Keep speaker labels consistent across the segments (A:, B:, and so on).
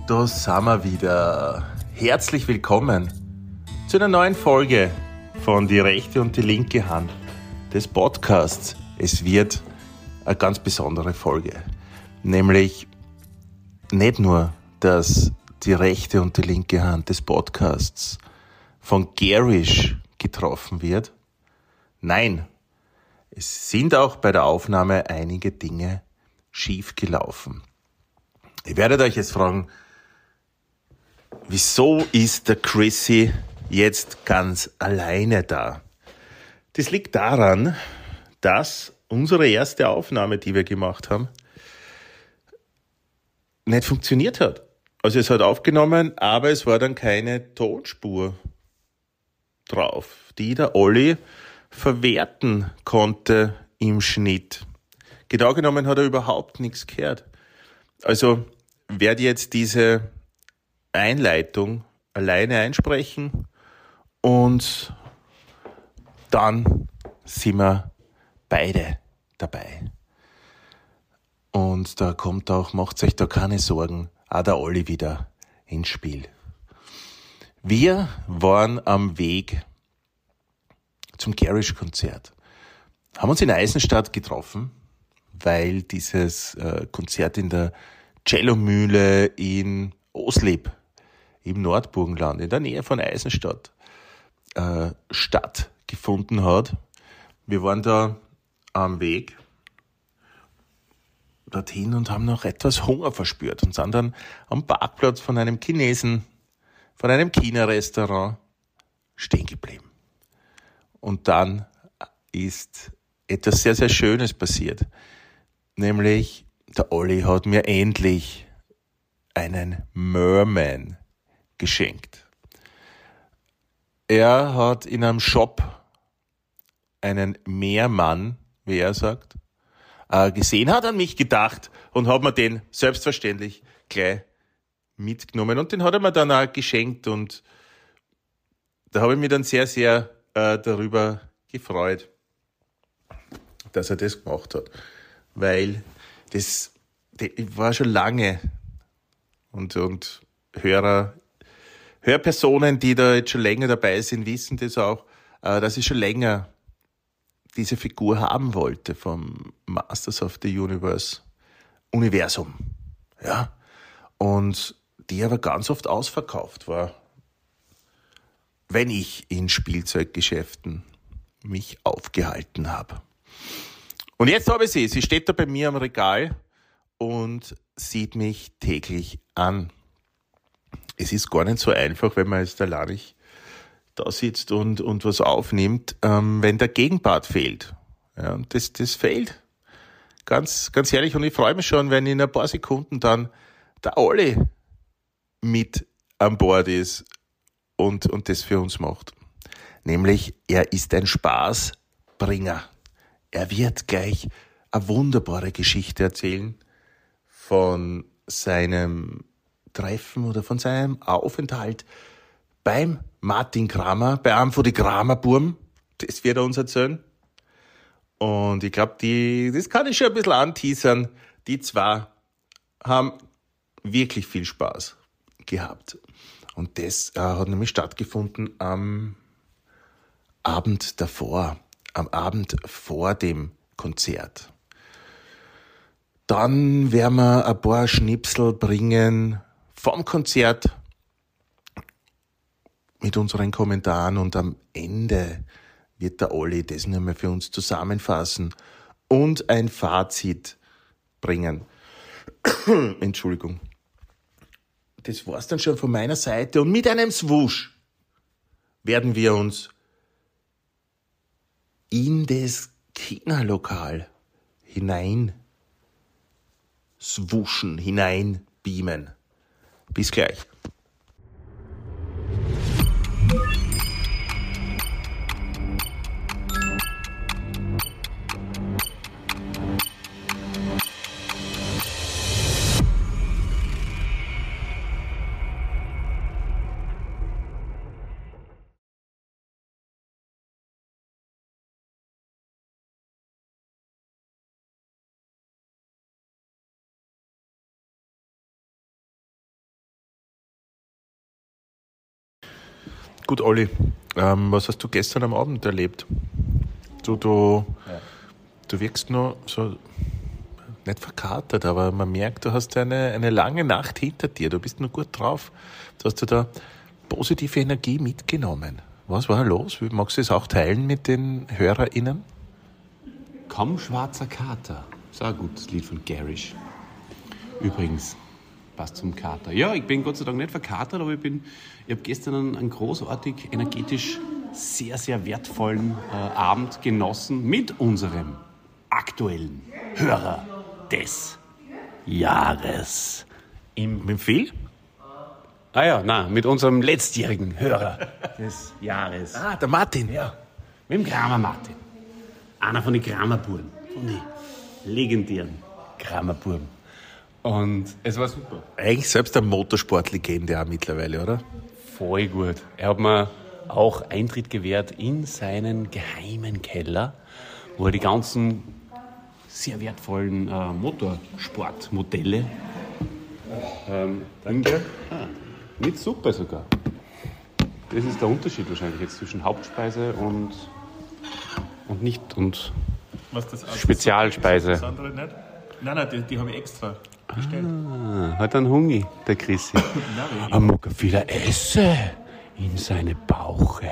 A: Da sind wir wieder. Herzlich willkommen zu einer neuen Folge von Die rechte und die linke Hand des Podcasts. Es wird eine ganz besondere Folge, nämlich nicht nur, dass die rechte und die linke Hand des Podcasts von Garish getroffen wird. Nein, es sind auch bei der Aufnahme einige Dinge schief gelaufen. Ihr werdet euch jetzt fragen, wieso ist der Chrissy jetzt ganz alleine da? Das liegt daran, dass unsere erste Aufnahme, die wir gemacht haben, nicht funktioniert hat. Also es hat aufgenommen, aber es war dann keine Tonspur drauf, die der Olli verwerten konnte im Schnitt. Genau genommen hat er überhaupt nichts gehört. Also werde jetzt diese Einleitung alleine einsprechen und dann sind wir beide dabei. Und da kommt auch, macht euch da keine Sorgen, auch der Olli wieder ins Spiel. Wir waren am Weg zum Garish-Konzert. Haben uns in Eisenstadt getroffen, weil dieses Konzert in der Cellomühle in Osleb im Nordburgenland, in der Nähe von Eisenstadt, stattgefunden hat. Wir waren da am Weg dorthin und haben noch etwas Hunger verspürt und sind dann am Parkplatz von einem Chinesen, von einem China-Restaurant stehen geblieben. Und dann ist etwas sehr, sehr Schönes passiert. Nämlich, der Olli hat mir endlich einen Merman geschenkt. Er hat in einem Shop einen Meermann, wie er sagt, gesehen, hat an mich gedacht und hat mir den selbstverständlich gleich mitgenommen. Und den hat er mir dann auch geschenkt und da habe ich mich dann sehr, sehr darüber gefreut, dass er das gemacht hat. Weil das war schon lange und Hörpersonen, die da jetzt schon länger dabei sind, wissen das auch, dass ich schon länger diese Figur haben wollte vom Masters of the Universum. Ja. Und die aber ganz oft ausverkauft war, wenn ich in Spielzeuggeschäften mich aufgehalten habe. Und jetzt habe ich sie. Sie steht da bei mir am Regal und sieht mich täglich an. Es ist gar nicht so einfach, wenn man jetzt allein da sitzt und was aufnimmt, wenn der Gegenpart fehlt. Ja, und das fehlt. Ganz, ganz ehrlich. Und ich freue mich schon, wenn in ein paar Sekunden dann der Olli mit an Bord ist und das für uns macht. Nämlich, er ist ein Spaßbringer. Er wird gleich eine wunderbare Geschichte erzählen von seinem Treffen oder von seinem Aufenthalt beim Martin Kramer, bei einem von den Kramer-Burm. Das wird er uns erzählen. Und ich glaube, das kann ich schon ein bisschen anteasern. Die zwei haben wirklich viel Spaß gehabt. Und das hat nämlich stattgefunden am Abend davor, am Abend vor dem Konzert. Dann werden wir ein paar Schnipsel bringen vom Konzert mit unseren Kommentaren und am Ende wird der Olli das nochmal für uns zusammenfassen und ein Fazit bringen. Entschuldigung. Das war's dann schon von meiner Seite und mit einem Swoosh werden wir uns in das Kinalokal hinein swooschen, hinein beamen. Bis gleich. Gut, Olli, was hast du gestern am Abend erlebt? Du wirkst nur so, nicht verkatert, aber man merkt, du hast eine lange Nacht hinter dir. Du bist nur gut drauf. Du hast da positive Energie mitgenommen. Was war los? Magst du es auch teilen mit den HörerInnen?
B: Komm, schwarzer Kater. Das ist auch ein gutes Lied von Garish. Übrigens, passt zum Kater. Ja, ich bin Gott sei Dank nicht verkatert, aber ich habe gestern einen großartig, energetisch, sehr, sehr wertvollen Abend genossen mit unserem aktuellen Hörer des Jahres.
A: Mit Phil?
B: Mit unserem letztjährigen Hörer des Jahres.
A: Ah, der Martin.
B: Ja, mit dem Kramer Martin. Einer von den Kramerbuben. Von den legendären Kramerbuben. Und es war super.
A: Eigentlich selbst eine Motorsportlegende auch mittlerweile, oder?
B: Voll gut. Er hat mir auch Eintritt gewährt in seinen geheimen Keller, wo er die ganzen sehr wertvollen Motorsportmodelle
A: Danke.
B: mit Suppe sogar. Das ist der Unterschied wahrscheinlich jetzt zwischen Hauptspeise und
A: Was das
B: Spezialspeise.
A: Das andere nicht? Nein, die habe ich extra bestellt.
B: Hat einen Hunger, der Chrissy. Er mag viel essen in seine Bauche.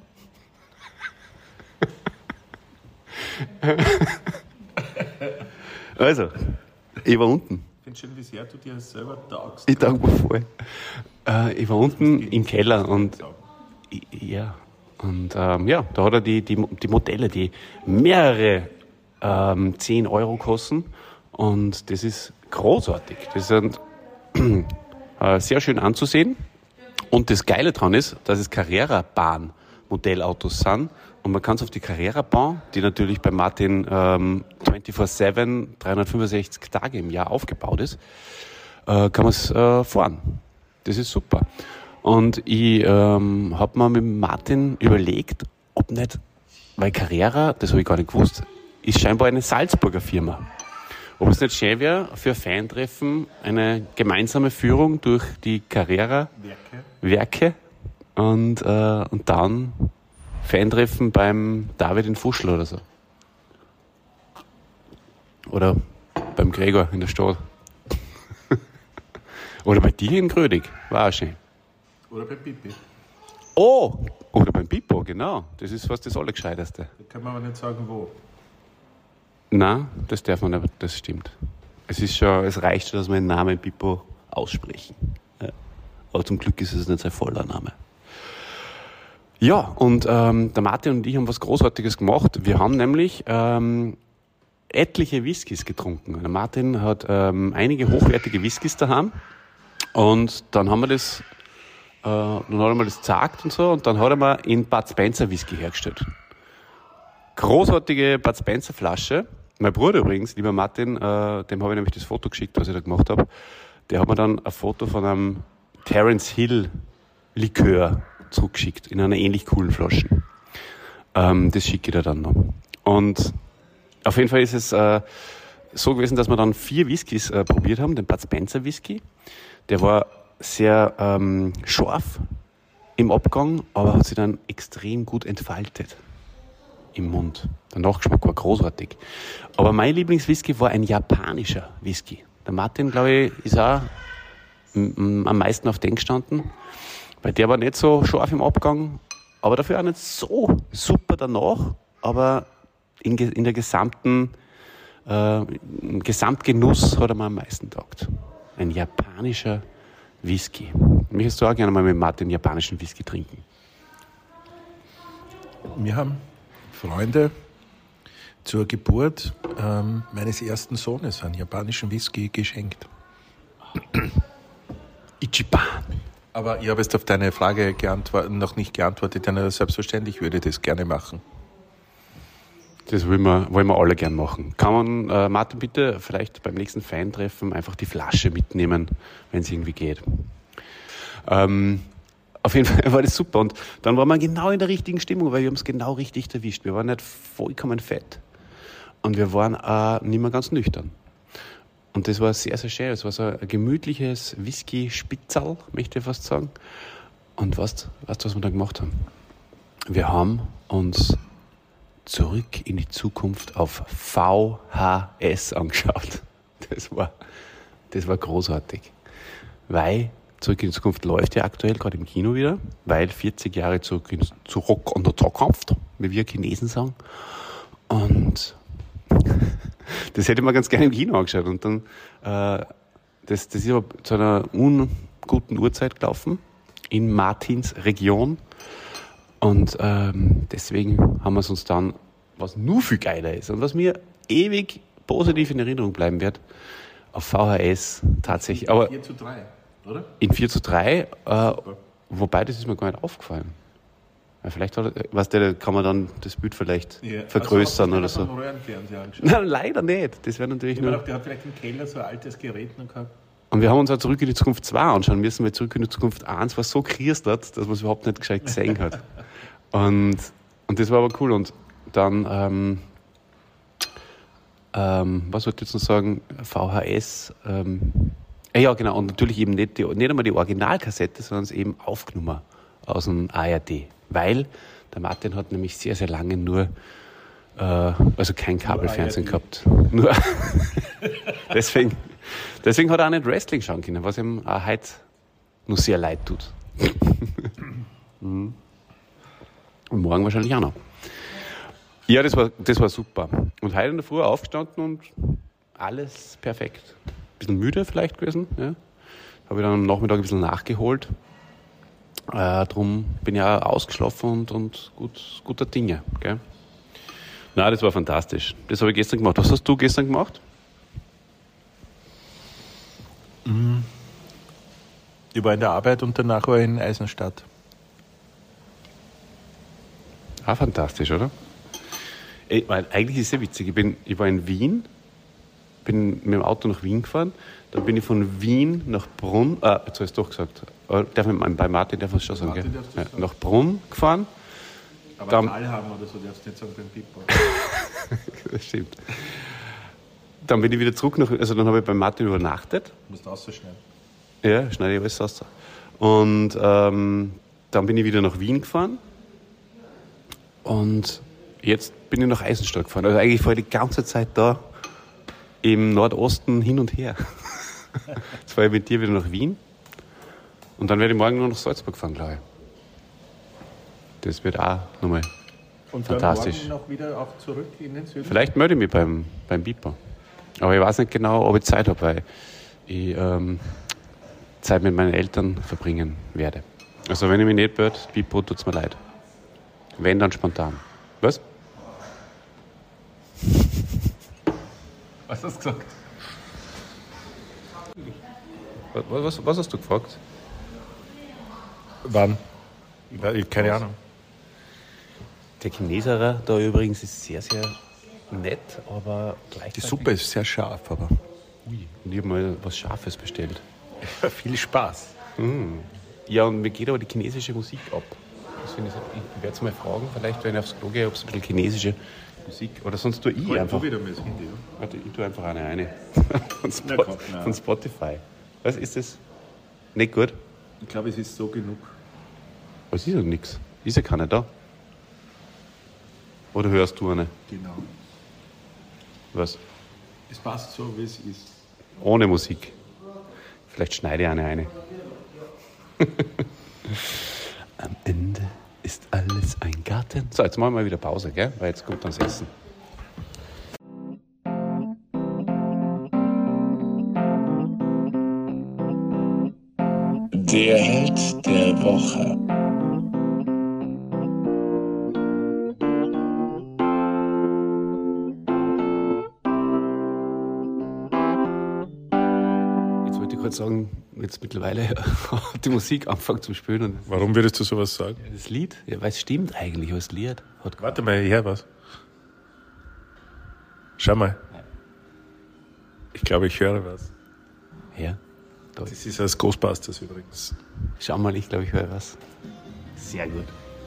B: Also, ich war unten.
A: Ich finde schön, wie sehr du dir selber taugst.
B: Ich tauge mir voll. Ich war unten im Keller und da hat er die Modelle, die mehrere 10 Euro kosten, und das ist großartig. Das sind sehr schön anzusehen, und das Geile daran ist, dass es Carrera-Bahn-Modellautos sind, und man kann es auf die Carrera-Bahn, die natürlich bei Martin 24/7, 365 Tage im Jahr aufgebaut ist, kann man es fahren. Das ist super. Und ich habe mir mit Martin überlegt, ob nicht, weil Carrera, das habe ich gar nicht gewusst, ist scheinbar eine Salzburger Firma. Ob es nicht schön wäre, für ein Fantreffen eine gemeinsame Führung durch die Carrera-Werke und dann Fantreffen beim David in Fuschl oder so. Oder beim Gregor in der Stadt. Oder bei dir in Grödig, war auch schön.
A: Oder bei Pipi.
B: Oh, oder beim Pippo, genau. Das ist fast das Allergescheiteste.
A: Da kann man aber nicht sagen, wo.
B: Nein, das darf man nicht, das stimmt. Es reicht schon, dass wir den Namen Pippo aussprechen. Ja. Aber zum Glück ist es nicht sein voller Name. Ja, und der Martin und ich haben was Großartiges gemacht. Wir haben nämlich etliche Whiskys getrunken. Der Martin hat einige hochwertige Whiskys daheim, und dann haben wir das gesagt und so, und dann hat er mir in Bud Spencer Whisky hergestellt. Großartige Bud Spencer Flasche. Mein Bruder übrigens, lieber Martin, dem habe ich nämlich das Foto geschickt, was ich da gemacht habe. Der hat mir dann ein Foto von einem Terence Hill Likör zurückgeschickt, in einer ähnlich coolen Flasche. Das schicke ich dir dann noch. Und auf jeden Fall ist es so gewesen, dass wir dann 4 Whiskys probiert haben, den Bud Spencer Whisky. Der war sehr scharf im Abgang, aber hat sich dann extrem gut entfaltet im Mund. Der Nachgeschmack war großartig. Aber mein Lieblingswhisky war ein japanischer Whisky. Der Martin, glaube ich, ist auch am meisten auf den gestanden, weil der war nicht so scharf im Abgang, aber dafür auch nicht so super danach, aber in der im Gesamtgenuss hat er mir am meisten taugt. Ein japanischer Whisky. Möchtest du auch gerne mal mit Martin japanischen Whisky trinken?
A: Wir haben Freunde zur Geburt meines ersten Sohnes einen japanischen Whisky geschenkt.
B: Ichiban.
A: Aber ich habe jetzt auf deine Frage noch nicht geantwortet, denn selbstverständlich würde ich das gerne machen.
B: Das wollen wir alle gern machen. Kann man, Martin, bitte vielleicht beim nächsten Fan-Treffen einfach die Flasche mitnehmen, wenn es irgendwie geht. Auf jeden Fall war das super. Und dann waren wir genau in der richtigen Stimmung, weil wir haben es genau richtig erwischt. Wir waren nicht vollkommen fett. Und wir waren auch nicht mehr ganz nüchtern. Und das war sehr, sehr schön. Es war so ein gemütliches Whisky-Spitzerl, möchte ich fast sagen. Und weißt du, was wir dann gemacht haben? Wir haben uns Zurück in die Zukunft auf VHS angeschaut. Das war großartig. Weil Zurück in die Zukunft läuft ja aktuell gerade im Kino wieder, weil 40 Jahre zurück in die Zukunft, wie wir Chinesen sagen. Und das hätte man ganz gerne im Kino angeschaut. Und dann, das ist aber zu einer unguten Uhrzeit gelaufen, in Martins Region. Und deswegen haben wir es uns dann, was nur viel geiler ist und was mir ewig positiv in Erinnerung bleiben wird, auf VHS tatsächlich. Aber
A: 4:3, oder?
B: in 4:3, wobei das ist mir gar nicht aufgefallen. Weil vielleicht kann man dann das Bild vielleicht vergrößern oder so. Nein, leider nicht. Das wäre natürlich nur.
A: Der hat vielleicht im Keller so ein altes Gerät noch gehabt.
B: Und wir haben uns auch Zurück in die Zukunft 2 anschauen müssen, weil Zurück in die Zukunft 1 war so kristert, dass man es überhaupt nicht gescheit gesehen hat. Und das war aber cool. Und dann, was wollte ich jetzt noch sagen? VHS. Ja, genau. Und natürlich eben nicht einmal die Originalkassette, sondern es eben aufgenommen aus dem ARD. Weil der Martin hat nämlich sehr, sehr lange nur, also kein Kabelfernsehen gehabt. Nur deswegen hat er auch nicht Wrestling schauen können, was ihm auch heute noch sehr leid tut. Und morgen wahrscheinlich auch noch. Ja, das war super. Und heute in der Früh aufgestanden und alles perfekt. Ein bisschen müde vielleicht gewesen. Ja. Habe ich dann am Nachmittag ein bisschen nachgeholt. Drum bin ich auch ausgeschlafen und guter Dinge. Gell? Na, das war fantastisch. Das habe ich gestern gemacht. Was hast du gestern gemacht?
A: Ich war in der Arbeit und danach war ich in Eisenstadt.
B: Ah, fantastisch, oder? Eigentlich ist es ja witzig. Ich war in Wien, bin mit dem Auto nach Wien gefahren, dann bin ich von Wien nach Brunn, jetzt habe ich es doch gesagt, bei Martin darf man es schon sagen, gell? Ja, nach Brunn gefahren.
A: Aber Talham oder so, darfst du nicht sagen beim Pipo.
B: Das stimmt. Dann bin ich wieder zurück, dann habe ich bei Martin übernachtet.
A: Du musst ausschneiden.
B: Ja, schneide ich alles aus. Und dann bin ich wieder nach Wien gefahren. Und jetzt bin ich nach Eisenstadt gefahren. Also eigentlich fahre ich die ganze Zeit da im Nordosten hin und her. Jetzt fahre ich mit dir wieder nach Wien. Und dann werde ich morgen noch nach Salzburg fahren, glaube ich. Das wird auch nochmal fantastisch.
A: Und dann morgen noch wieder auch zurück in den Süden?
B: Vielleicht melde ich mich beim Bipo. Aber ich weiß nicht genau, ob ich Zeit habe, weil ich Zeit mit meinen Eltern verbringen werde. Also wenn ich mich nicht melde, Bipo, tut es mir leid. Wenn, dann spontan. Was?
A: Was hast du gesagt?
B: Was hast du gefragt?
A: Wann? Keine Ahnung.
B: Der Chineserer da übrigens ist sehr, sehr nett, aber gleichzeitig...
A: Die Suppe ist sehr scharf, aber...
B: Ui, und ich habe mal was Scharfes bestellt.
A: Ja, viel Spaß.
B: Ja, und mir geht aber die chinesische Musik ab. Das finde ich werde es mal fragen, vielleicht, wenn ich aufs Klo gehe, ob es ein bisschen chinesische Musik... Oder sonst tue ich einfach...
A: wieder mal das Handy, ja?
B: Warte, ich tue einfach eine. Von Spotify. Was ist das? Nicht gut?
A: Ich glaube, es ist so genug.
B: Was ist ja nichts? Ist ja keiner da. Oder hörst du eine?
A: Genau.
B: Was?
A: Es passt so, wie es ist.
B: Ohne Musik. Vielleicht schneide ich eine. Am Ende ist alles ein Garten. So, jetzt machen wir mal wieder Pause, gell? Weil jetzt kommt dann das Essen.
C: Der Held der Woche.
B: Jetzt wollte ich gerade sagen, jetzt mittlerweile hat die Musik angefangen zu spielen. Und
A: Warum würdest du sowas sagen?
B: das Lied, ja, weil es stimmt eigentlich, aber das Lied hat...
A: Warte mal, ich höre was. Schau mal. Ich glaube, ich höre was.
B: Ja, da
A: Das ist aus Ghostbusters übrigens.
B: Schau mal, ich glaube, ich höre was. Sehr gut.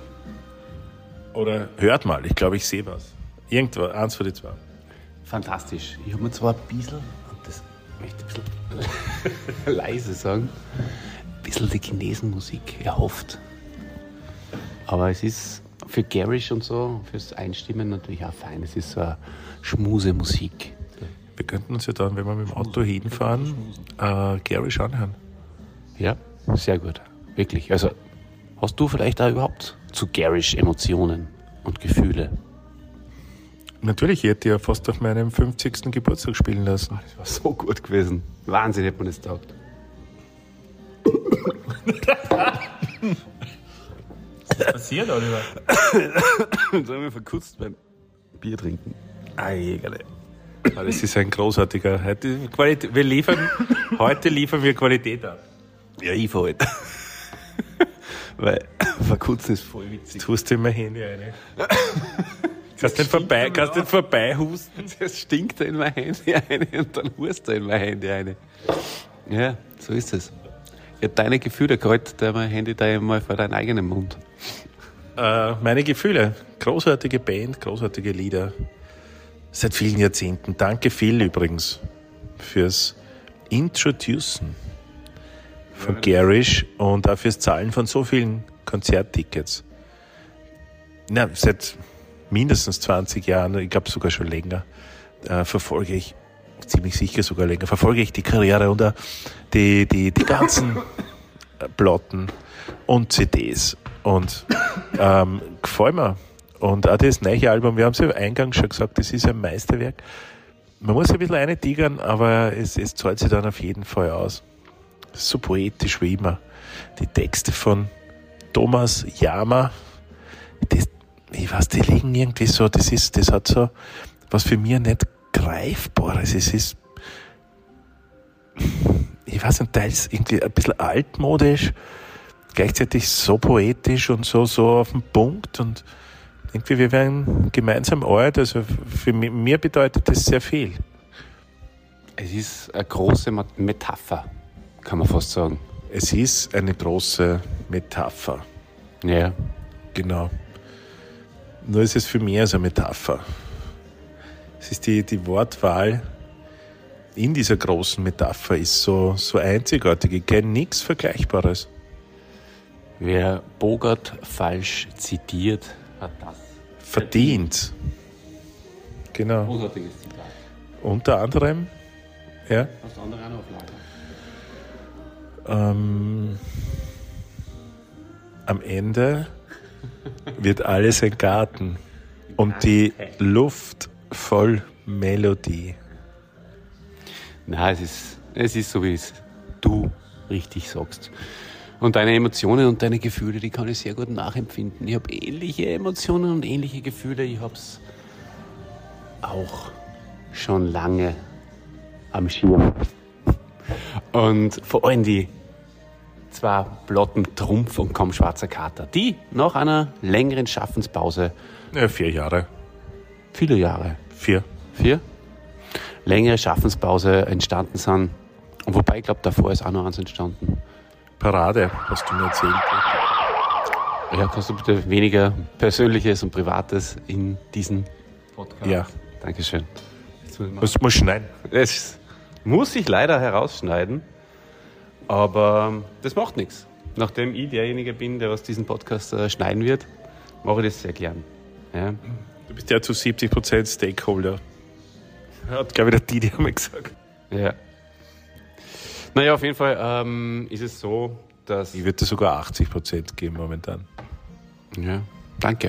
A: Oder hört mal, ich glaube, ich sehe was. Irgendwo, eins von den zwei.
B: Fantastisch. Ich habe mir zwar ein bisschen, und das möchte ich ein bisschen leise sagen, bisschen die Chinesenmusik erhofft. Aber es ist für Garish und so, fürs Einstimmen natürlich auch fein. Es ist so eine Schmusemusik.
A: Wir könnten uns ja dann, wenn wir mit dem Auto hinfahren, Garish anhören.
B: Ja, sehr gut. Wirklich. Also, hast du vielleicht auch überhaupt zu Garish Emotionen und Gefühle?
A: Natürlich, ich hätte ja fast auf meinem 50. Geburtstag spielen lassen.
B: Das war so gut gewesen. Wahnsinn, hätte man das gedacht.
A: Was passiert, Oliver?
B: Jetzt haben wir verkürzt beim Bier trinken.
A: Das ist ein großartiger. Heute liefern wir Qualität ab.
B: Ja, ich voll. Weil verkürzen ist voll witzig.
A: Tust du in mein Handy rein. Kannst nicht vorbei husten.
B: Das stinkt da in mein Handy rein und dann hust du in mein Handy rein. Ja, so ist es. Ich hab deine Gefühle gehalten, da mein Handy da einmal vor deinem eigenen Mund.
A: Meine Gefühle. Großartige Band, großartige Lieder. Seit vielen Jahrzehnten. Danke Phil übrigens fürs Introducen von Garish und auch fürs Zahlen von so vielen Konzerttickets. Na, seit mindestens 20 Jahren, ich glaube sogar schon länger, verfolge ich, ziemlich sicher sogar länger, verfolge ich die Karriere und die ganzen Platten und CDs und gefällt mir. Und auch das neue Album, wir haben es ja eingangs schon gesagt, das ist ein Meisterwerk. Man muss ein bisschen reintigern, aber es zahlt sich dann auf jeden Fall aus. So poetisch wie immer. Die Texte von Thomas Jama, ich weiß, die liegen irgendwie so, das hat so was für mich nicht Greifbares. Es ist, ich weiß nicht, teils irgendwie ein bisschen altmodisch, gleichzeitig so poetisch und so auf den Punkt und irgendwie, wir werden gemeinsam alt, also für mir bedeutet das sehr viel.
B: Es ist eine große Metapher, kann man fast sagen.
A: Es ist eine große Metapher.
B: Ja.
A: Genau. Nur ist es für mich als eine Metapher. Es ist die Wortwahl in dieser großen Metapher ist so einzigartig. Ich kenne nichts Vergleichbares.
B: Wer Bogart falsch zitiert, hat das
A: verdient. Genau.
B: Großartiges Zitat.
A: Unter anderem, ja.
B: Hast du andere auch noch auf Lager?
A: Am Ende wird alles ein Garten und die Luft voll Melodie.
B: Na, es ist so, wie es du richtig sagst. Und deine Emotionen und deine Gefühle, die kann ich sehr gut nachempfinden. Ich habe ähnliche Emotionen und ähnliche Gefühle. Ich habe es auch schon lange am Schirm. Und vor allem die zwei Platten Trumpf und Komm Schwarzer Kater, die nach einer längeren Schaffenspause,
A: Ja, 4 Jahre.
B: viele Jahre,
A: 4.
B: 4, längere Schaffenspause entstanden sind. Und wobei, ich glaube, davor ist auch noch eins entstanden.
A: Parade, hast du mir erzählt.
B: Ja, kannst du bitte weniger Persönliches und Privates in diesen Podcast?
A: Ja.
B: Dankeschön.
A: Das muss schneiden.
B: Das muss ich leider herausschneiden, aber das macht nichts. Nachdem ich derjenige bin, der aus diesem Podcast schneiden wird, mache ich das sehr gern. Ja.
A: Du bist ja zu 70% Stakeholder. Hat, glaube ich, der Didi einmal gesagt.
B: Ja. Naja, auf jeden Fall ist es so, dass...
A: Ich würde dir sogar 80% geben momentan.
B: Ja, danke.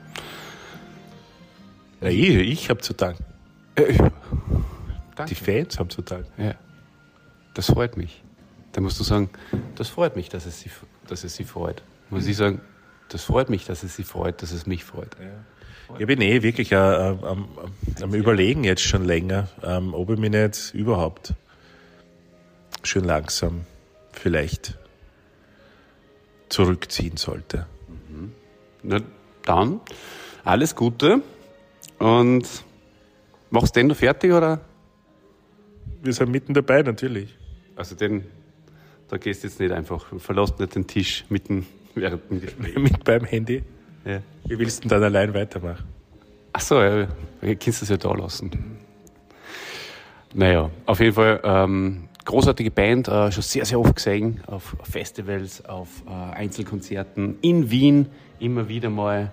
A: Ja, ich habe zu danken.
B: Danke.
A: Die Fans haben zu danken.
B: Ja, das freut mich. Da musst du sagen, das freut mich, dass es sie freut. Muss ich sagen, das freut mich, dass es sie freut, dass es mich freut.
A: Ja. Ich bin wirklich am Überlegen jetzt schon länger, ob ich mich nicht überhaupt schön langsam vielleicht zurückziehen sollte.
B: Na, dann alles Gute und machst du den noch fertig, oder?
A: Wir sind mitten dabei, natürlich.
B: Also da gehst du jetzt nicht einfach, verlässt nicht den Tisch mitten während dem Gespräch.
A: Mit beim Handy.
B: Ja.
A: Wie willst du denn dann allein weitermachen?
B: Ach so, ja, kannst du es ja da lassen. Naja, auf jeden Fall großartige Band, schon sehr, sehr oft gesehen, auf Festivals, auf Einzelkonzerten in Wien, immer wieder mal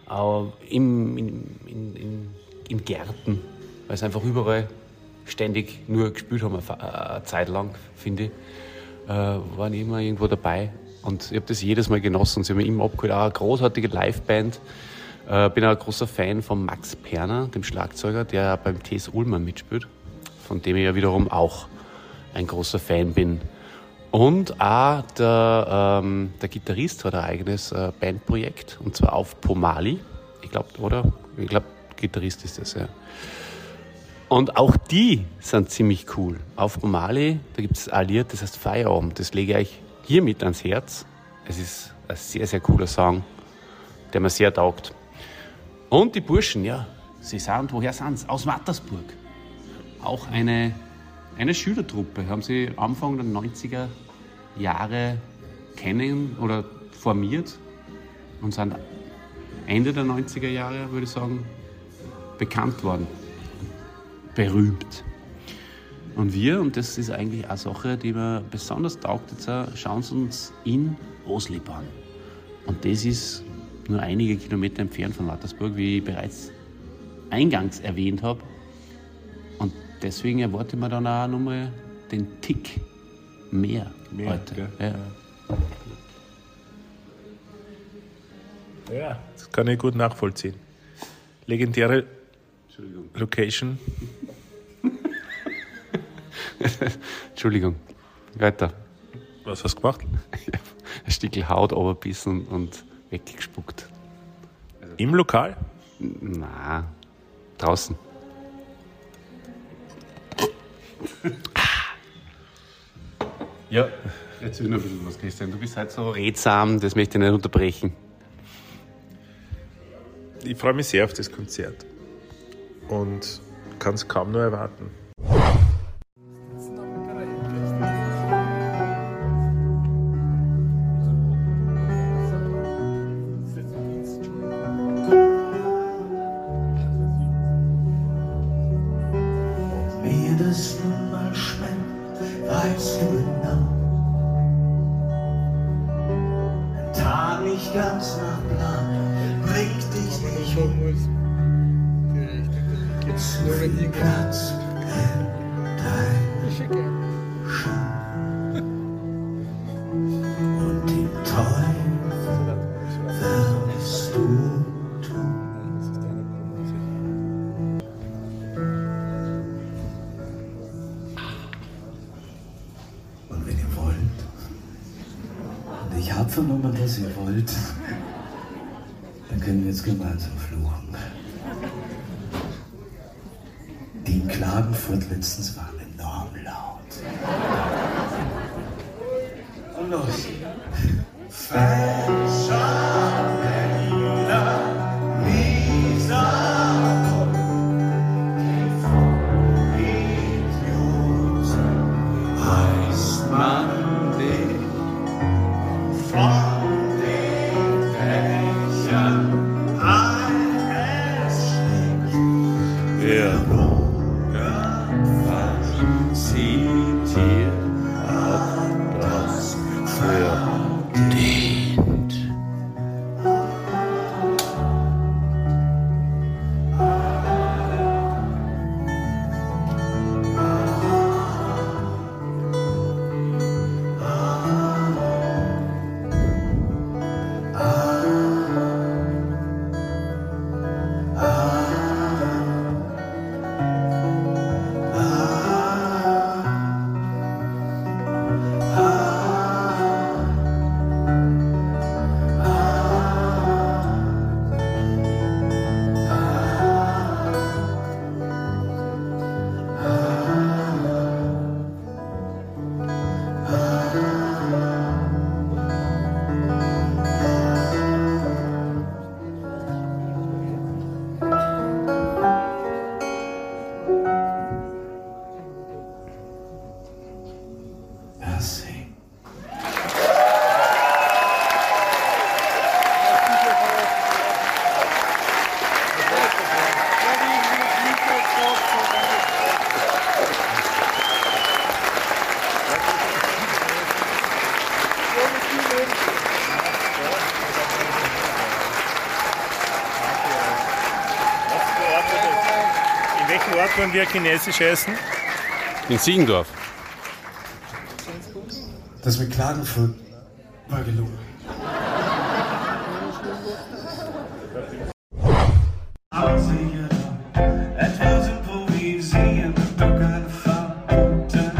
B: in Gärten, weil sie einfach überall ständig nur gespielt haben, eine Zeit lang, finde ich. Waren immer irgendwo dabei und ich habe das jedes Mal genossen und sie haben mich immer abgeholt. Auch eine großartige Liveband. Bin auch ein großer Fan von Max Perner, dem Schlagzeuger, der beim T.S. Ullmann mitspielt, von dem ich ja wiederum auch ein großer Fan bin. Und auch der Gitarrist hat ein eigenes Bandprojekt, und zwar auf Pomali. Ich glaube, Gitarrist ist das, ja. Und auch die sind ziemlich cool. Auf Pomali, da gibt es ein Lied, das heißt Feierabend. Das lege ich euch hiermit ans Herz. Es ist ein sehr, sehr cooler Song, der mir sehr taugt. Und die Burschen, ja, woher sind sie? Aus Mattersburg. Auch eine Schülertruppe, haben sie Anfang der 90er Jahre kennen oder formiert und sind Ende der 90er Jahre, würde ich sagen, bekannt worden. Berühmt. Und das ist eigentlich eine Sache, die mir besonders taugt, jetzt schauen sie uns in Oslip an. Und das ist nur einige Kilometer entfernt von Mattersburg, wie ich bereits eingangs erwähnt habe. Und deswegen erwarte ich mir dann auch nochmal den Tick mehr heute.
A: Ja, das kann ich gut nachvollziehen. Legendäre Location.
B: Entschuldigung, weiter.
A: Was hast du gemacht?
B: Ein Stückchen Haut runtergebissen und weggespuckt.
A: Im Lokal?
B: Na, draußen. Ja, erzähl noch ein bisschen was, Christian. Du bist halt so redsam, das möchte ich nicht unterbrechen.
A: Ich freue mich sehr auf das Konzert und kann es kaum nur erwarten.
C: Wie das nun mal schmeckt, weißt du genau. Ein Tag nicht ganz nach Plan bringt dich nicht um. Zu viel Platz in deinem Schuh. Und den Teufel wirst du tun. Und wenn ihr wollt, und ich hab vernommen, was ihr wollt, dann können wir jetzt gemeinsam fluchen. Die in Klagenfurt letztens waren enorm laut. Und los. Heißt man den von den Fächern alles schlägt. Der sieht hier ab, das verdient.
A: wenn wir Chinesisch essen?
B: In Siegendorf.
C: Das mit Klagenfurt war gelungen. Etwas improvisieren, doch keine Verbote.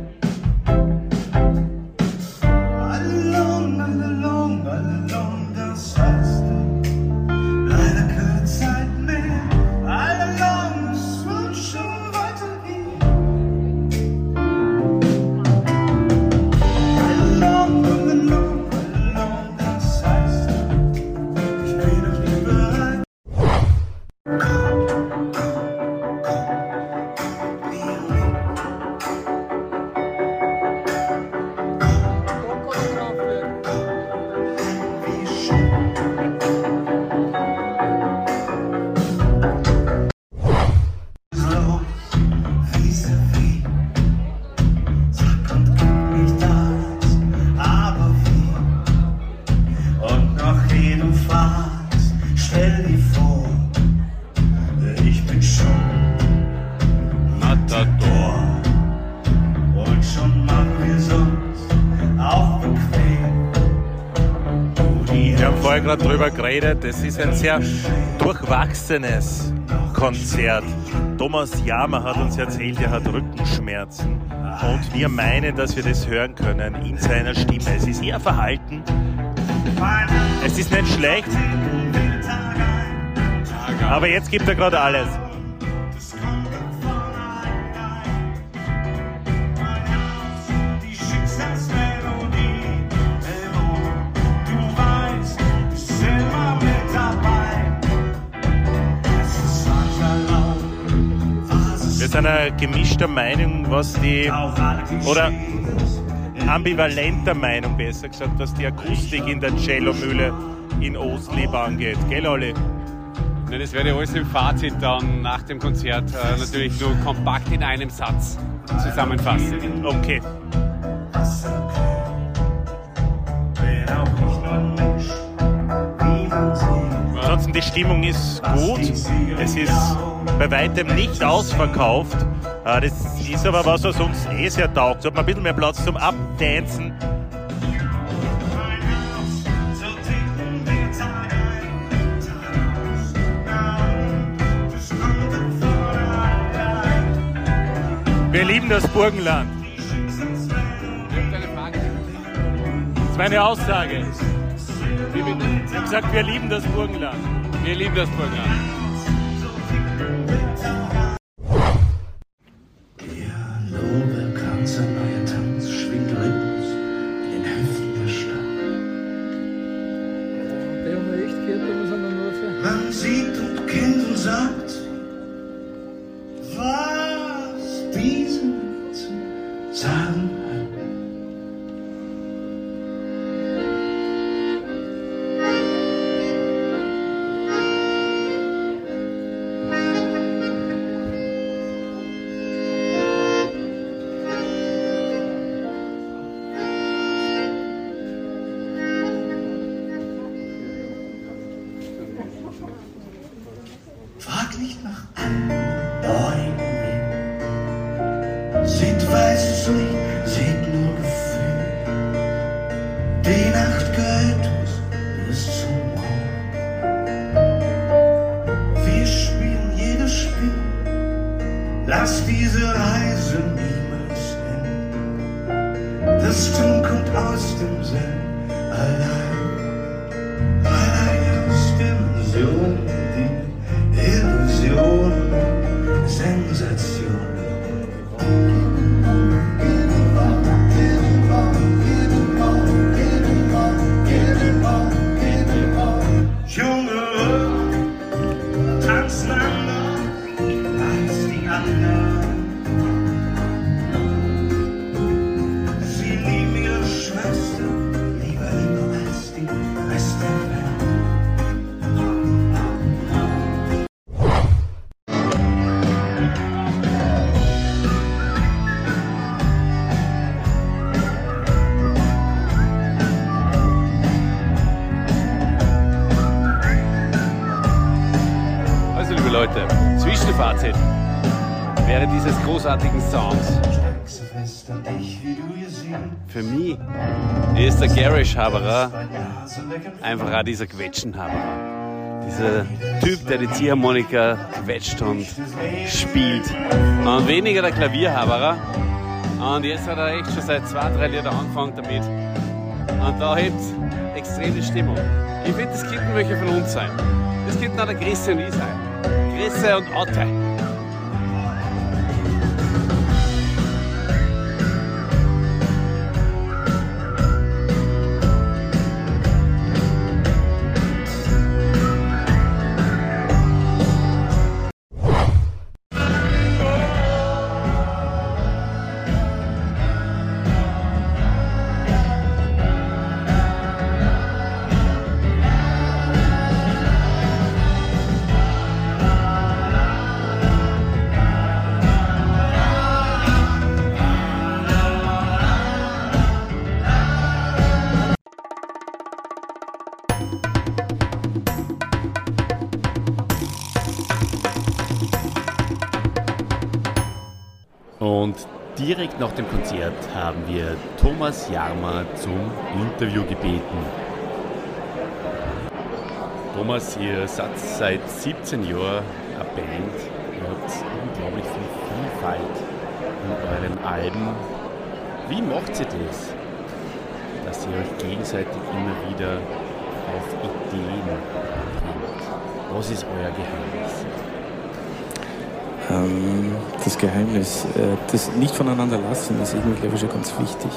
C: Alone, das heißt leider keine Zeit mehr. Alone, es wird schon weitergehen. Alone, das heißt, ich bin noch nicht bereit. Stell dir vor, ich bin schon Matador und schon machen wir sonst auch bequem.
A: Wir haben vorher gerade drüber geredet, es ist ein sehr durchwachsenes Konzert. Thomas Jammer hat uns erzählt, er hat Rückenschmerzen und wir meinen, dass wir das hören können in seiner Stimme. Es ist eher verhalten, es ist nicht schlecht, aber jetzt gibt er gerade alles. Wir sind eine gemischter Meinung, was die, oder ambivalenter Meinung besser gesagt, was die Akustik in der Cellomühle in Ostlieb angeht. Gell, Olli?
B: Ja, das werde ich alles im Fazit dann nach dem Konzert natürlich nur kompakt in einem Satz zusammenfassen.
A: Okay. Ansonsten die Stimmung ist gut. Es ist bei weitem nicht ausverkauft. Das ist aber was uns sehr taugt. So hat man ein bisschen mehr Platz zum Abdancen. Wir lieben das Burgenland. Das ist meine Aussage. Ich habe gesagt, wir lieben das Burgenland.
B: Wir lieben das Burgenland.
C: Der Lorbeerkranz, ein neuer Tanz, schwingt Rhythmus in den Hüften der Stadt.
D: Der haben wir echt gehört, Thomas an der Nordseite.
C: Man sieht und kennt und sagt, was diese zu sagen hat. Frag nicht nach neuen Wind. Seht weißes Licht, seht nur Gefühl. Die Nacht gehört uns bis zum Morgen. Wir spielen jedes Spiel. Lass diese Reise niemals enden. Das Tun kommt aus dem Sinn allein aus dem Sohn. Illusion, Sensation. Junge, tanzen anders als die anderen. Sie lieben ihre Schwester lieber als
B: während dieses großartigen Songs. Für mich ist der Garish Haberer einfach auch dieser Quetschen-Haberer. Dieser Typ, der die Ziehharmonika quetscht und spielt. Und weniger der Klavierhaberer. Und jetzt hat er echt schon seit 2-3 Liedern angefangen damit. Und da hebt extrem die Stimmung. Ich finde, das könnten welche von uns sein. Das könnten auch der Grisse und ich sein. Grisse und Otte.
E: Und direkt nach dem Konzert haben wir Thomas Jarmer zum Interview gebeten. Thomas, ihr seid seit 17 Jahren eine Band. Ihr habt unglaublich viel Vielfalt in euren Alben. Wie macht ihr das, dass ihr euch gegenseitig immer wieder auf Ideen bringt? Was ist euer Geheimnis?
F: Das Geheimnis, das nicht voneinander lassen, ist irgendwie, glaube ich, schon ganz wichtig.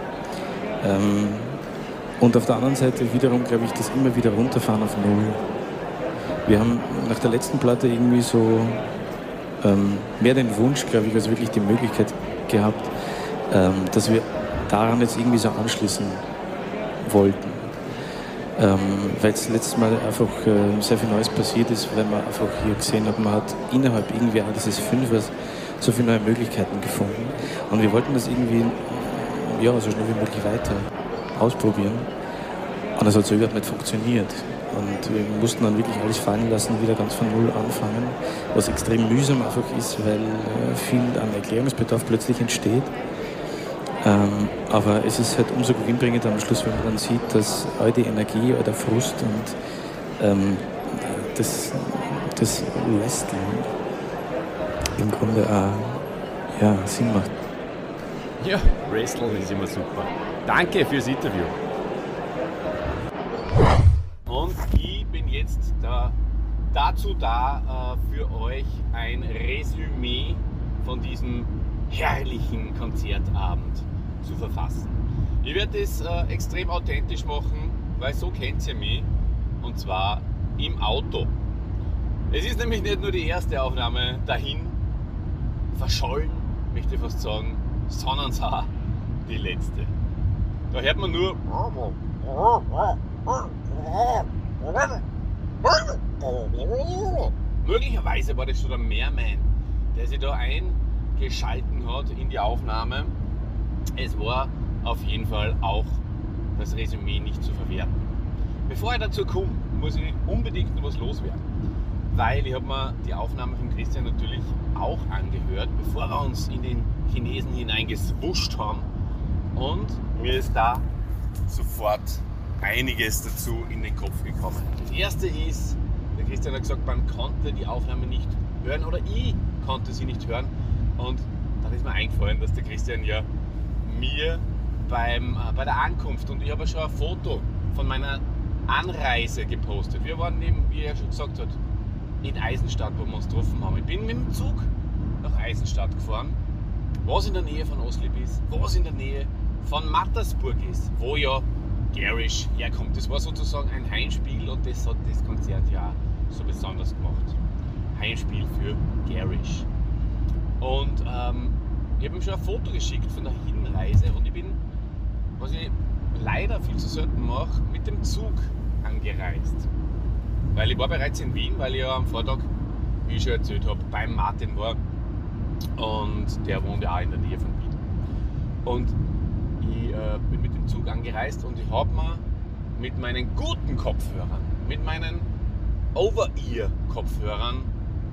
F: Und auf der anderen Seite wiederum, glaube ich, das immer wieder runterfahren auf Null. Wir haben nach der letzten Platte irgendwie so mehr den Wunsch, glaube ich, als wirklich die Möglichkeit gehabt, dass wir daran jetzt irgendwie so anschließen wollten. Weil es letztes Mal einfach sehr viel Neues passiert ist, weil man einfach hier gesehen hat, man hat innerhalb irgendwie auch dieses Fünfers so viele neue Möglichkeiten gefunden. Und wir wollten das irgendwie ja, so schnell wie möglich weiter ausprobieren. Und das hat so überhaupt nicht funktioniert. Und wir mussten dann wirklich alles fallen lassen, wieder ganz von Null anfangen, was extrem mühsam einfach ist, weil viel an Erklärungsbedarf plötzlich entsteht. Aber es ist halt umso gewinnbringender am Schluss, wenn man dann sieht, dass all die Energie, all der Frust und das Wrestling im Grunde auch ja, Sinn macht.
E: Ja, Wrestling ist immer super. Danke fürs Interview.
B: Und ich bin jetzt dazu da, für euch ein Resümee von diesem herrlichen Konzertabend zu verfassen. Ich werde das extrem authentisch machen, weil so kennt ihr mich, und zwar im Auto. Es ist nämlich nicht nur die erste Aufnahme dahin verschollen, möchte ich fast sagen, sondern auch die letzte. Da hört man nur möglicherweise war das schon der Meermann, der sich da eingeschalten hat in die Aufnahme. Es war auf jeden Fall auch das Resümee nicht zu verwerten. Bevor ich dazu komme, muss ich unbedingt noch was loswerden. Weil ich habe mir die Aufnahme von Christian natürlich auch angehört, bevor wir uns in den Chinesen hineingeswuscht haben. Und mir ist da sofort einiges dazu in den Kopf gekommen. Das erste ist, der Christian hat gesagt, man konnte die Aufnahme nicht hören oder ich konnte sie nicht hören. Und dann ist mir eingefallen, dass der Christian ja mir bei der Ankunft, und ich habe schon ein Foto von meiner Anreise gepostet. Wir waren eben, wie er schon gesagt hat, in Eisenstadt, wo wir uns getroffen haben. Ich bin mit dem Zug nach Eisenstadt gefahren, was in der Nähe von Oslib ist, was in der Nähe von Mattersburg ist, wo ja Garish herkommt. Das war sozusagen ein Heimspiel und das hat das Konzert ja auch so besonders gemacht. Heimspiel für Garish. Und ich habe ihm schon ein Foto geschickt von der Hinreise und ich bin, was ich leider viel zu selten mache, mit dem Zug angereist. Weil ich war bereits in Wien, weil ich ja am Vortag, wie ich schon erzählt habe, beim Martin war. Und der wohnt ja auch in der Nähe von Wien. Und ich bin mit dem Zug angereist und ich habe mir mit meinen guten Kopfhörern, mit meinen Over-Ear-Kopfhörern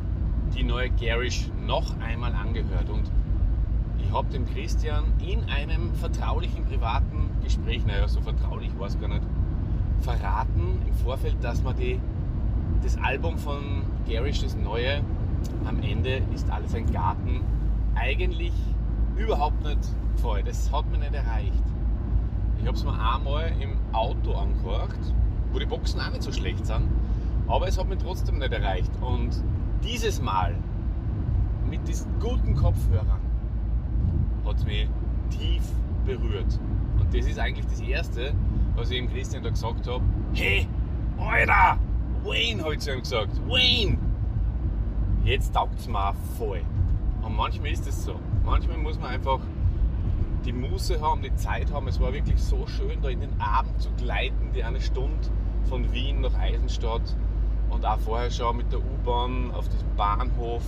B: die neue Garish noch einmal angehört und ich habe dem Christian in einem vertraulichen, privaten Gespräch, naja, so vertraulich war es gar nicht, verraten im Vorfeld, dass man das Album von Garish, das neue, am Ende ist alles ein Garten, eigentlich überhaupt nicht gefallen. Das hat mich nicht erreicht. Ich habe es mir einmal im Auto angehört, wo die Boxen auch nicht so schlecht sind, aber es hat mich trotzdem nicht erreicht. Und dieses Mal mit diesen guten Kopfhörern hat es mich tief berührt. Und das ist eigentlich das Erste, was ich dem Christian da gesagt habe. Hey, Alter! Wayne, habe ich zu ihm gesagt. Wayne! Jetzt taugt es mir auch voll. Und manchmal ist es so. Manchmal muss man einfach die Muße haben, die Zeit haben. Es war wirklich so schön, da in den Abend zu gleiten, die eine Stunde von Wien nach Eisenstadt und auch vorher schon mit der U-Bahn auf diesem Bahnhof.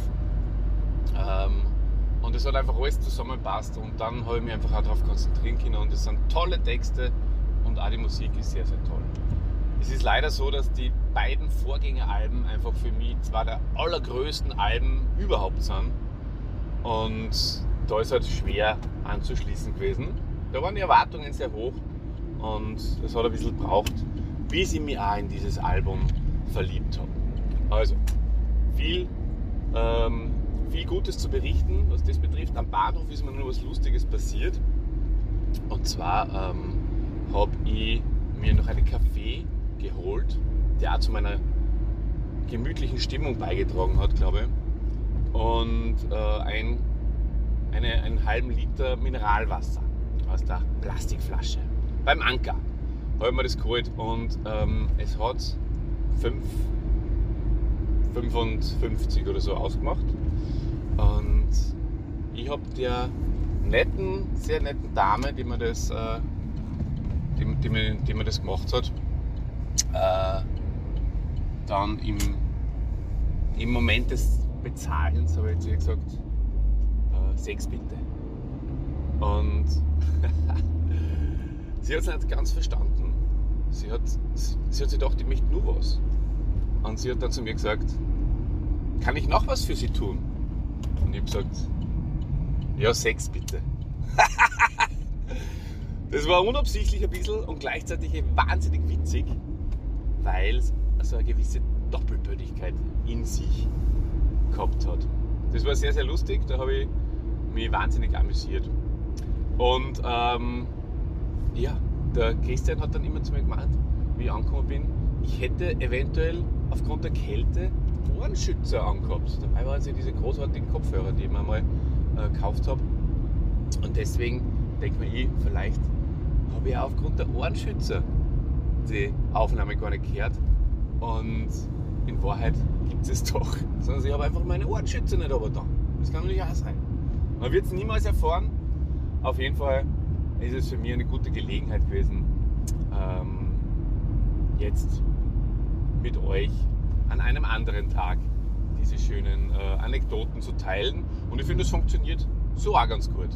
B: Und es hat einfach alles zusammenpasst und dann habe ich mich einfach auch darauf konzentrieren können und es sind tolle Texte und auch die Musik ist sehr, sehr toll. Es ist leider so, dass die beiden Vorgängeralben einfach für mich zwei der allergrößten Alben überhaupt sind und da ist halt schwer anzuschließen gewesen. Da waren die Erwartungen sehr hoch und es hat ein bisschen gebraucht, bis ich mich auch in dieses Album verliebt habe. Also, viel Gutes zu berichten, was das betrifft. Am Bahnhof ist mir nur was Lustiges passiert. Und zwar habe ich mir noch einen Kaffee geholt, der auch zu meiner gemütlichen Stimmung beigetragen hat, glaube ich. Und einen halben Liter Mineralwasser aus der Plastikflasche. Beim Anker habe ich mir das geholt und es hat 5,55 oder so ausgemacht. Und ich habe der sehr netten Dame, die mir das gemacht hat, dann im Moment des Bezahlens habe ich zu ihr gesagt, 6 bitte. Und sie hat es nicht ganz verstanden. Sie hat sich gedacht, ich möchte nur was. Und sie hat dann zu mir gesagt, kann ich noch was für Sie tun? Und ich habe gesagt, ja, 6 bitte. Das war unabsichtlich ein bisschen und gleichzeitig wahnsinnig witzig, weil es also eine gewisse Doppelbödigkeit in sich gehabt hat. Das war sehr, sehr lustig, da habe ich mich wahnsinnig amüsiert. Und ja, der Christian hat dann immer zu mir gemeint, wie ich angekommen bin, ich hätte eventuell aufgrund der Kälte Ohrenschützer angehabt. Dabei waren es ja diese großartigen Kopfhörer, die ich mir mal gekauft habe. Und deswegen denke mir vielleicht habe ich aufgrund der Ohrenschützer die Aufnahme gar nicht gehört. Und in Wahrheit gibt es doch. Sondern ich habe einfach meine Ohrenschützer nicht aber da. Das kann natürlich auch sein. Man wird es niemals erfahren. Auf jeden Fall ist es für mich eine gute Gelegenheit gewesen, jetzt mit euch an einem anderen Tag diese schönen Anekdoten zu teilen. Und ich finde, es funktioniert so auch ganz gut.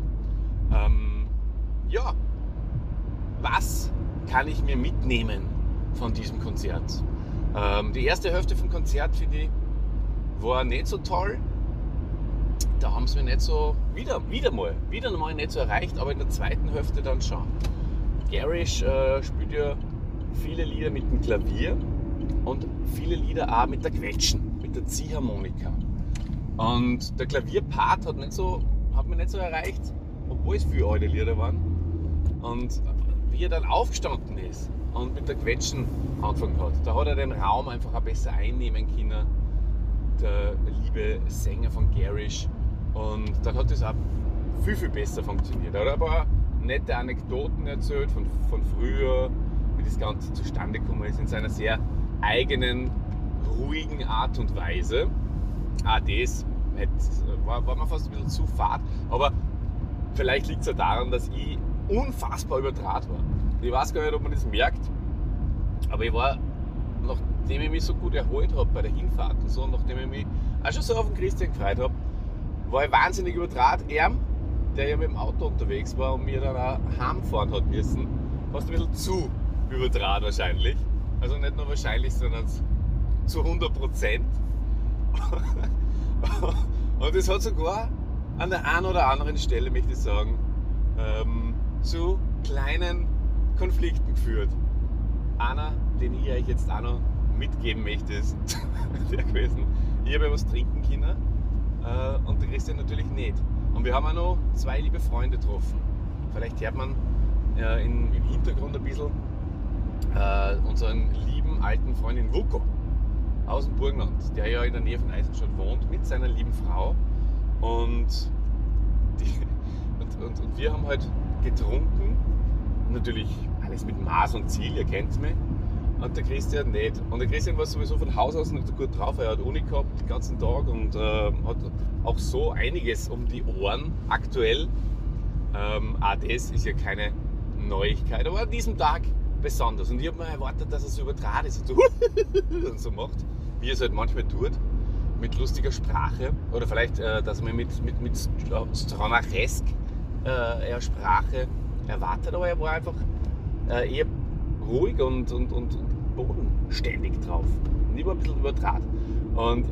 B: Ja, was kann ich mir mitnehmen von diesem Konzert? Die erste Hälfte vom Konzert, finde ich, war nicht so toll. Da haben sie mich nicht so, wieder mal nicht so erreicht, aber in der zweiten Hälfte dann schon. Garish spielt ja viele Lieder mit dem Klavier und viele Lieder auch mit der Quetschen, mit der Ziehharmonika. Und der Klavierpart hat mich nicht so erreicht, obwohl es viele alte Lieder waren. Und wie er dann aufgestanden ist und mit der Quetschen angefangen hat, da hat er den Raum einfach auch besser einnehmen können, der liebe Sänger von Garish. Und dann hat es auch viel, viel besser funktioniert. Er hat ein paar nette Anekdoten erzählt von früher, wie das Ganze zustande gekommen ist, in seiner sehr eigenen, ruhigen Art und Weise. Auch das war mir fast ein bisschen zu fad, aber vielleicht liegt es ja daran, dass ich unfassbar überdraht war. Ich weiß gar nicht, ob man das merkt, aber ich war, nachdem ich mich so gut erholt habe bei der Hinfahrt und so, nachdem ich mich auch schon so auf den Christian gefreut habe, war ich wahnsinnig überdraht. Er, der ja mit dem Auto unterwegs war und mir dann auch heimfahren hat müssen, fast ein bisschen zu überdraht wahrscheinlich. Also nicht nur wahrscheinlich, sondern zu 100%. Und es hat sogar an der einen oder anderen Stelle, möchte ich sagen, zu kleinen Konflikten geführt. Einer, den ich euch jetzt auch noch mitgeben möchte, ist der gewesen. Ich habe ja was trinken können und der Christian natürlich nicht. Und wir haben auch noch 2 liebe Freunde getroffen. Vielleicht hört man im Hintergrund ein bisschen unseren lieben alten Freundin Vuko aus dem Burgenland, der ja in der Nähe von Eisenstadt wohnt, mit seiner lieben Frau. Und wir haben halt getrunken, natürlich alles mit Maß und Ziel, ihr kennt mich. Und der Christian nicht. Und der Christian war sowieso von Haus aus nicht so gut drauf. Er hat Uni gehabt den ganzen Tag und hat auch so einiges um die Ohren aktuell. Auch das ist ja keine Neuigkeit, aber an diesem Tag besonders. Und ich habe mir erwartet, dass er so übertragen ist und so macht, wie er es halt manchmal tut, mit lustiger Sprache. Oder vielleicht, dass man mit Stranachesk Sprache erwartet, aber er war einfach eher ruhig und bodenständig drauf. Und ich war ein bisschen überdraht. Und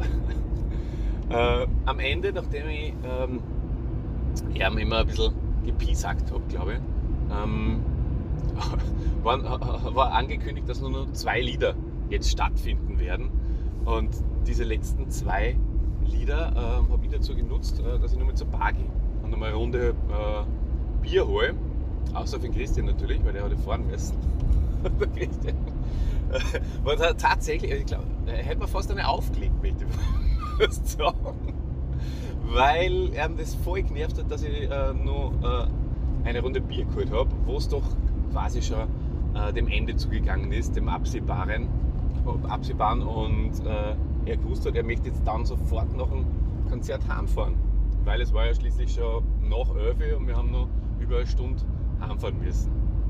B: am Ende, nachdem ich ihm immer ein bisschen gepiesackt habe, glaube ich, war angekündigt, dass nur noch 2 Lieder jetzt stattfinden werden. Und diese letzten 2 Lieder habe ich dazu genutzt, dass ich nochmal zur Bar gehe und nochmal eine Runde Bier hole. Außer für den Christian natürlich, weil der hatte fahren müssen. Der Christian war tatsächlich, ich glaube, er hätte mir fast eine aufgelegt, möchte ich sagen. Weil er das voll genervt hat, dass ich noch eine Runde Bier geholt habe, wo es doch quasi schon dem Ende zugegangen ist, dem Absehbaren. Und er gewusst hat, er möchte jetzt dann sofort nach dem Konzert heimfahren. Weil es war ja schließlich schon nach 11 Uhr und wir haben noch über eine Stunde heimfahren müssen.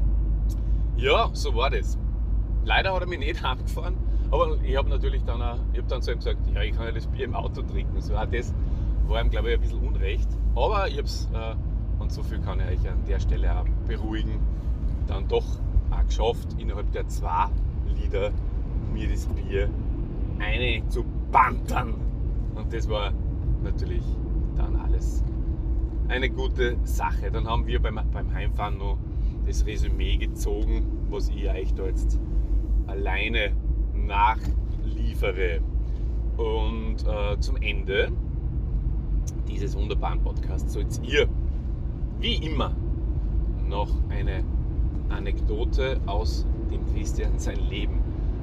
B: Ja, so war das. Leider hat er mich nicht heimgefahren, aber ich habe natürlich dann zu ihm gesagt, ja, ich kann ja das Bier im Auto trinken. So, auch das war ihm, glaube ich, ein bisschen unrecht. Aber ich habe es, und so viel kann ich euch an der Stelle auch beruhigen, dann doch auch geschafft, innerhalb der 2 Lieder mir das Bier eine zu bantern. Und das war natürlich dann alles eine gute Sache. Dann haben wir beim Heimfahren noch das Resümee gezogen, was ich euch da jetzt alleine nachliefere. Und zum Ende dieses wunderbaren Podcasts sollt ihr wie immer noch eine Anekdote aus dem Christian sein Leben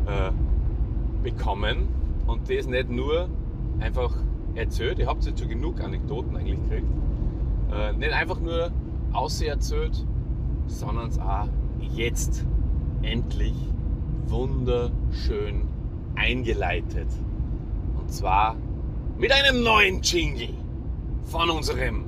B: bekommen. Und das nicht nur einfach erzählt, ihr habt jetzt schon genug Anekdoten eigentlich gekriegt, nicht einfach nur auserzählt, sondern es auch jetzt endlich wunderschön eingeleitet. Und zwar mit einem neuen Jingle von unserem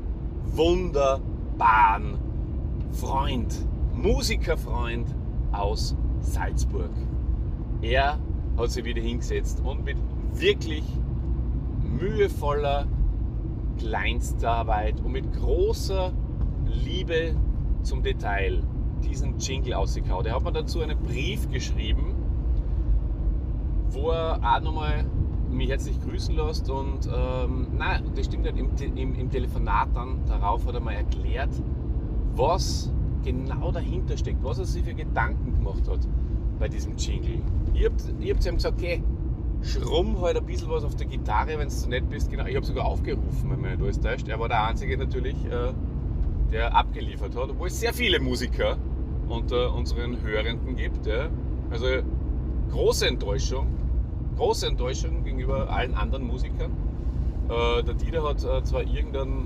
B: wunderbaren Freund, Musikerfreund aus Salzburg. Er hat sich wieder hingesetzt und mit wirklich mühevoller Kleinstarbeit und mit großer Liebe zum Detail diesen Jingle ausgekaut. Er hat mir dazu einen Brief geschrieben, wo er auch nochmal mich herzlich grüßen lässt und nein, das stimmt nicht, im Telefonat dann darauf hat er mal erklärt, was genau dahinter steckt, was er sich für Gedanken gemacht hat bei diesem Jingle. Ich hab zu ihm gesagt, okay, schrumm halt ein bisschen was auf der Gitarre, wenn du so nett bist. Genau, ich habe sogar aufgerufen, wenn mich nicht alles täuscht. Er war der Einzige natürlich, der abgeliefert hat, obwohl es sehr viele Musiker unter unseren Hörenden gibt. Ja. Also große Enttäuschung gegenüber allen anderen Musikern. Der Dieter hat zwar irgendeinen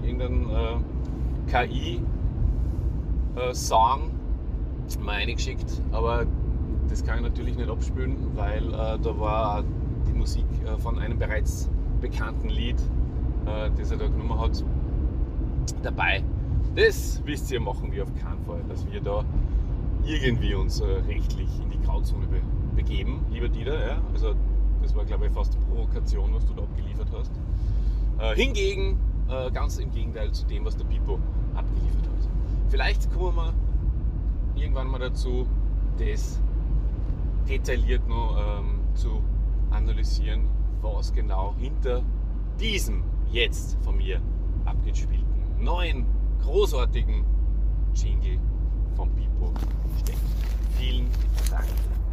B: KI-Song mal eingeschickt, aber das kann ich natürlich nicht abspielen, weil da war die Musik von einem bereits bekannten Lied, das er da genommen hat, dabei. Das wisst ihr, machen wir auf keinen Fall, dass wir da irgendwie uns rechtlich in die Grauzone begeben, lieber Dieter. Ja? Also das war, glaube ich, fast eine Provokation, was du da abgeliefert hast. Hingegen, ganz im Gegenteil zu dem, was der Pippo abgeliefert hat. Vielleicht kommen wir irgendwann mal dazu, das detailliert noch zu analysieren, was genau hinter diesem jetzt von mir abgespielten neuen, großartigen Jingle von Pipo steckt. Vielen Dank.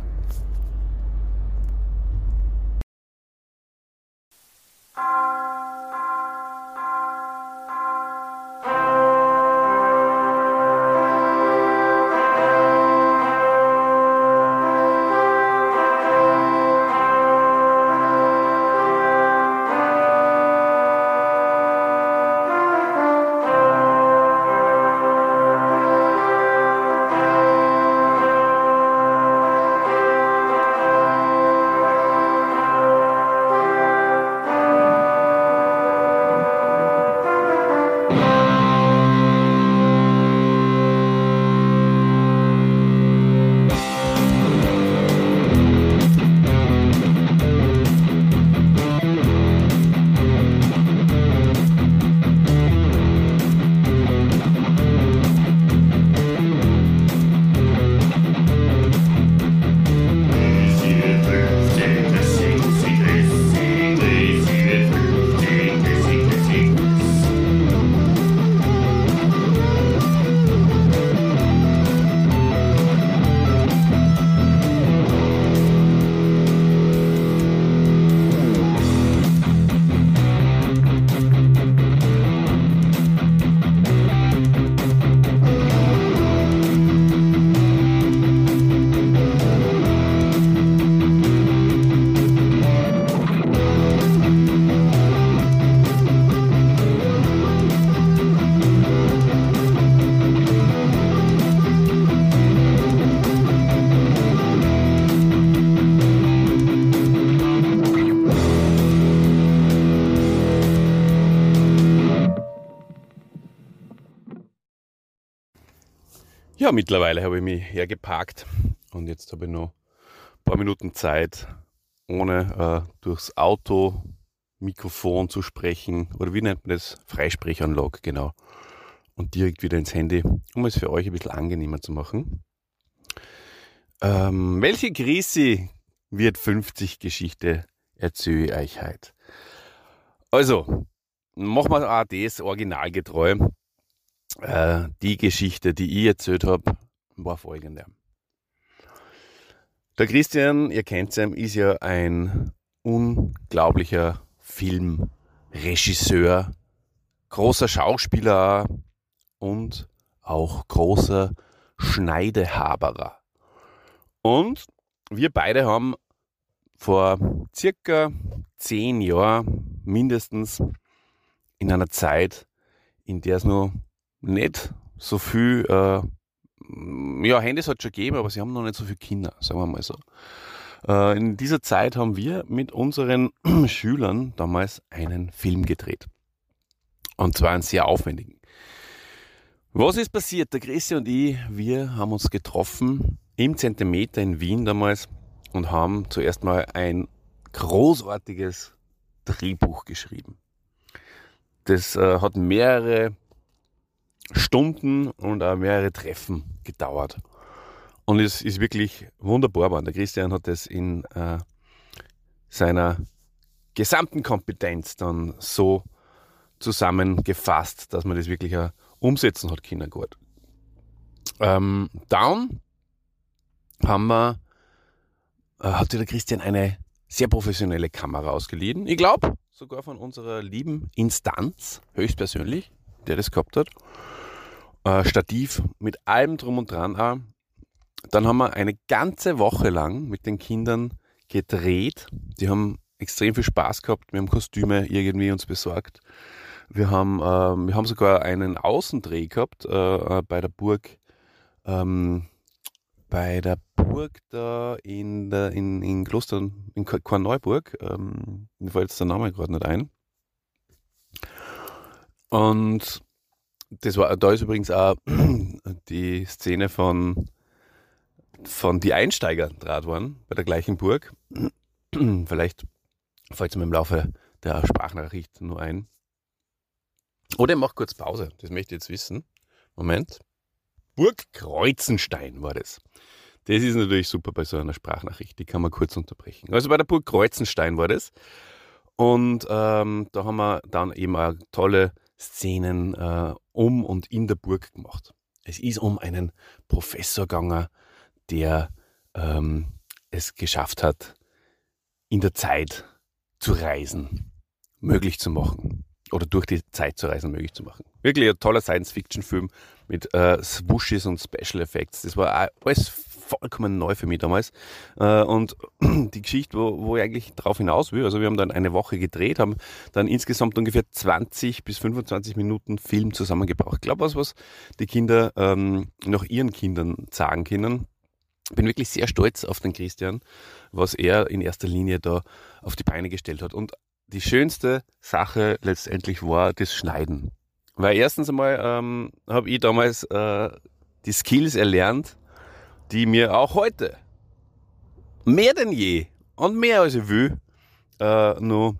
B: Ja, mittlerweile habe ich mich hergeparkt und jetzt habe ich noch ein paar Minuten Zeit, ohne durchs Auto, Mikrofon zu sprechen, oder wie nennt man das? Freisprechanlage, genau. Und direkt wieder ins Handy, um es für euch ein bisschen angenehmer zu machen. Welche Grisi wird 50 Geschichte erzähle ich euch heute? Also, machen wir auch das originalgetreu. Die Geschichte, die ich erzählt habe, war folgende. Der Christian, ihr kennt ihn, ist ja ein unglaublicher Filmregisseur, großer Schauspieler und auch großer Schneidehaberer. Und wir beide haben vor circa 10 Jahren mindestens, in einer Zeit, in der es noch nicht so viel, Handys hat es schon gegeben, aber sie haben noch nicht so viele Kinder, sagen wir mal so. In dieser Zeit haben wir mit unseren Schülern damals einen Film gedreht. Und zwar einen sehr aufwendigen. Was ist passiert? Der Christi und ich, wir haben uns getroffen im Zentimeter in Wien damals und haben zuerst mal ein großartiges Drehbuch geschrieben. Das hat mehrere Stunden und auch mehrere Treffen gedauert. Und es ist wirklich wunderbar geworden. Der Christian hat das in seiner gesamten Kompetenz dann so zusammengefasst, dass man das wirklich auch umsetzen hat können. Gut. Dann hat sich der Christian eine sehr professionelle Kamera ausgeliehen. Ich glaube, sogar von unserer lieben Instanz, höchstpersönlich, der das gehabt hat. Stativ mit allem drum und dran auch. Dann haben wir eine ganze Woche lang mit den Kindern gedreht. Die haben extrem viel Spaß gehabt. Wir haben Kostüme irgendwie uns besorgt. Wir haben sogar einen Außendreh gehabt bei der Burg. Bei der Burg da in Kloster, in Korneuburg. Mir fällt jetzt der Name gerade nicht ein. Und da ist übrigens auch die Szene von Die Einsteiger draht worden, bei der gleichen Burg. Vielleicht fällt es mir im Laufe der Sprachnachricht nur ein. Oder ich mache kurz Pause, das möchte ich jetzt wissen. Moment. Burg Kreuzenstein war das. Das ist natürlich super bei so einer Sprachnachricht, die kann man kurz unterbrechen. Also bei der Burg Kreuzenstein war das. Und da haben wir dann eben auch tolle Szenen um und in der Burg gemacht. Es ist um einen Professor gegangen, der es geschafft hat, in der Zeit zu reisen, möglich zu machen. Oder durch die Zeit zu reisen, möglich zu machen. Wirklich ein toller Science-Fiction-Film mit Swooshes und Special Effects. Das war alles vollkommen neu für mich damals. Und die Geschichte, wo ich eigentlich drauf hinaus will, also wir haben dann eine Woche gedreht, haben dann insgesamt ungefähr 20 bis 25 Minuten Film zusammengebracht. Ich glaube, was die Kinder noch ihren Kindern sagen können. Ich bin wirklich sehr stolz auf den Christian, was er in erster Linie da auf die Beine gestellt hat. Und die schönste Sache letztendlich war das Schneiden. Weil erstens einmal habe ich damals die Skills erlernt, die mir auch heute mehr denn je und mehr als ich will noch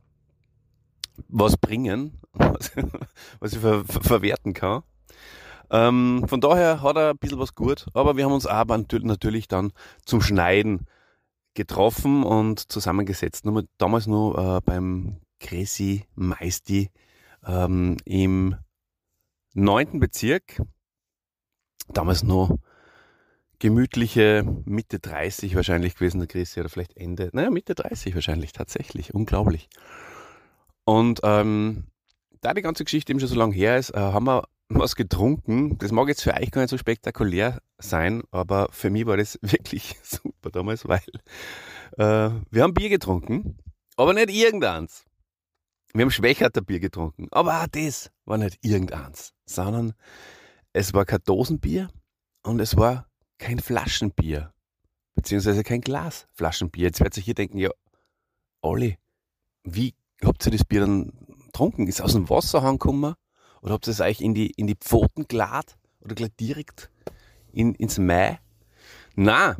B: was bringen, was ich verwerten kann. Von daher hat er ein bisschen was gut, aber wir haben uns aber natürlich dann zum Schneiden getroffen und zusammengesetzt. Damals noch beim Gresi Meisti im 9. Bezirk. Damals noch gemütliche Mitte 30 wahrscheinlich gewesen, der Gresi, oder vielleicht Mitte 30 wahrscheinlich, tatsächlich, unglaublich. Und da die ganze Geschichte eben schon so lange her ist, haben wir was getrunken. Das mag jetzt für euch gar nicht so spektakulär sein, aber für mich war das wirklich super damals, weil wir haben Bier getrunken, aber nicht irgendeins. Wir haben Schwächerter Bier getrunken, aber auch das war nicht irgendeins, sondern es war kein Dosenbier und es war kein Flaschenbier, beziehungsweise kein Glasflaschenbier. Jetzt werdet ihr hier denken, ja, Olli, wie habt ihr das Bier dann getrunken? Ist es aus dem Wasserhahn gekommen? Oder habt ihr es euch in die Pfoten gelad? Oder gleich direkt ins Mai? Na,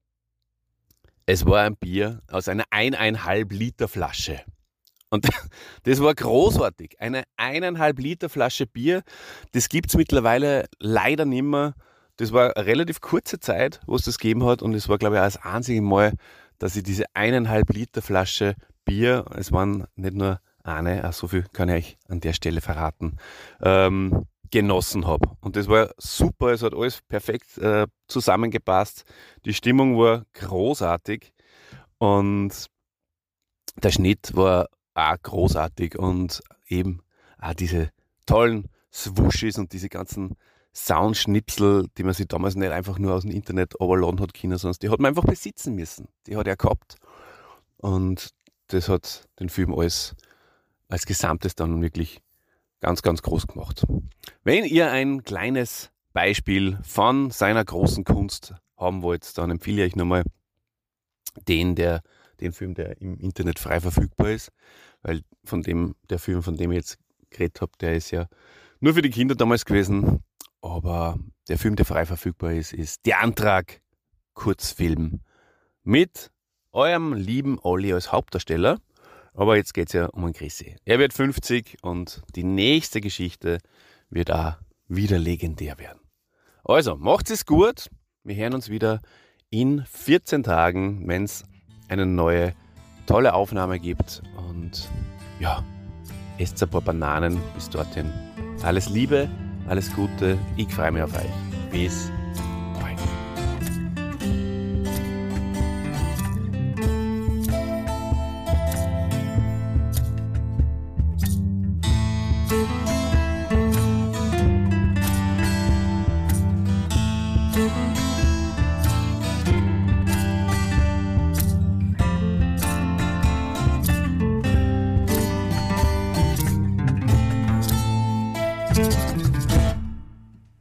B: es war ein Bier aus einer 1,5 Liter Flasche. Und das war großartig. Eine 1,5 Liter Flasche Bier, das gibt es mittlerweile leider nicht mehr. Das war eine relativ kurze Zeit, wo es das gegeben hat. Und es war, glaube ich, auch das einzige Mal, dass ich diese 1,5 Liter Flasche Bier, es waren nicht nur eine, auch so viel kann ich euch an der Stelle verraten, genossen habe. Und das war super, es hat alles perfekt zusammengepasst. Die Stimmung war großartig und der Schnitt war auch großartig und eben auch diese tollen Swooshes und diese ganzen Soundschnipsel, die man sich damals nicht einfach nur aus dem Internet runterladen hat können, sondern die hat man einfach besitzen müssen. Die hat er gehabt. Und das hat den Film alles als Gesamtes dann wirklich ganz, ganz groß gemacht. Wenn ihr ein kleines Beispiel von seiner großen Kunst haben wollt, dann empfehle ich euch nochmal den Film, der im Internet frei verfügbar ist, weil der Film, von dem ich jetzt geredet habe, der ist ja nur für die Kinder damals gewesen, aber der Film, der frei verfügbar ist Der Antrag, Kurzfilm mit eurem lieben Olli als Hauptdarsteller. Aber jetzt geht es ja um einen Chrissy. Er wird 50 und die nächste Geschichte wird auch wieder legendär werden. Also, macht's es gut. Wir hören uns wieder in 14 Tagen, wenn es eine neue, tolle Aufnahme gibt. Und ja, esst ein paar Bananen bis dorthin. Alles Liebe, alles Gute. Ich freue mich auf euch. Bis